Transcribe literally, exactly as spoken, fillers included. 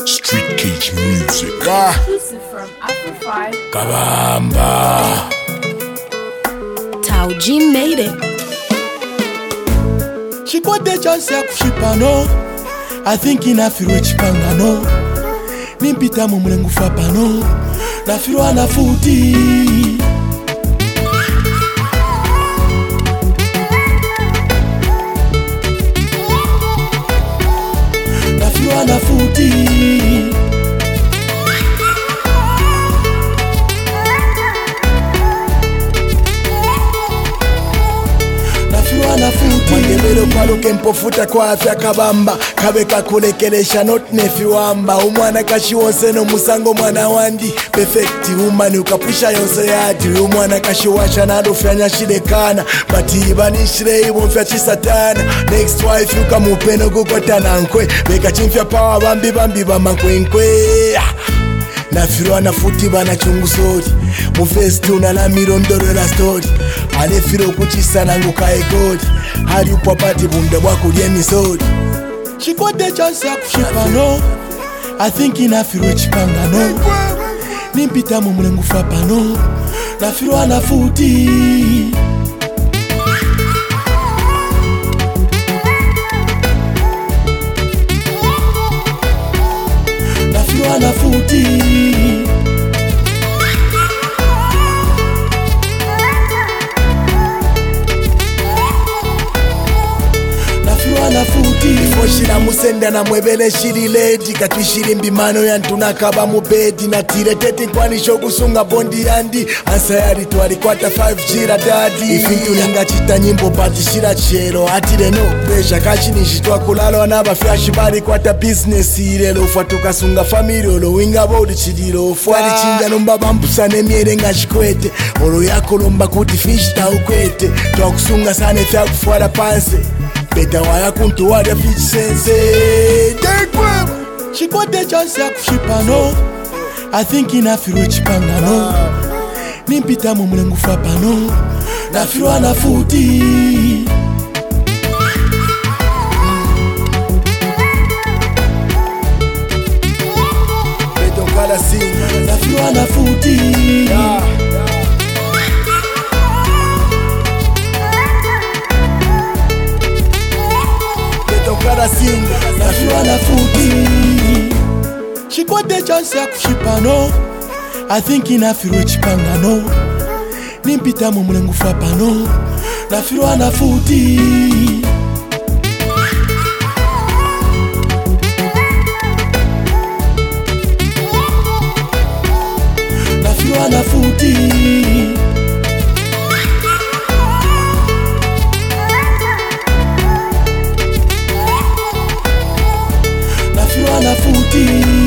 Street Cage Music. Ah. Exclusive from Afro five. Kabamba. Tao G made it. She got the chance ya kushipano. I think inafirwe chipangano. Nimpita mu mlengu fapano. Nafirwa na futi. Nafirwa na futi. Mwangemelo paluke mpofuta kwa afya kabamba kabeka kulekelesha not nefiwamba umwana kashiwonse no musango mwana wandi perfect umani ukapusha yonse yati umwana kashiwasha nadofyanya shidekana bati ibanishire ibomfya chisatana next wife ukamupeno kukotana nkwe beka chimfya pawa bambi bambi bamankwenkwe nafirwa na futi bana chungu sori mufesti unalamiro ndoro la story alefiro kuchisana ngukae godi hali upapati bunda bwako lyemisori She got the chance ya kushipano I think inafirwe chipangano Nimpita mu mlengu fapano nafirwa na futi Nafirwa na futi na futi Before shira musenda na mwebele shiri lady Katwishiri mbimano ya ntunakaba mubedi Na tire teti nkwani shokusunga bondi yandi Ansa yari tuwari kwata five G la daddy Ifintu linga chita nyimbo pati shira chero Atire no pressure kachi nishitwa kulalo Anaba flash bari kwata business irelo Ufatuka sunga family olo winga bodi chidiro Ufuari chinja nomba bampusa nemiere nga shikwete Olo yako lomba kuti fish ta ukwete Tuwa kusunga sane fya kufuara panse Beta waya kuntu wada fish sense She got the chance ya kushipano I think inafirwe chipangano Nimpita mu mlengu fapano nafirwa na futi Beto kala singa nafirwa na futi Singa, nafirwa na futi She got the chance ya kushipano I think inafirwe chipangano Nimpita mu mlengu fapano nafirwa na futi Nafirwa na futi na futi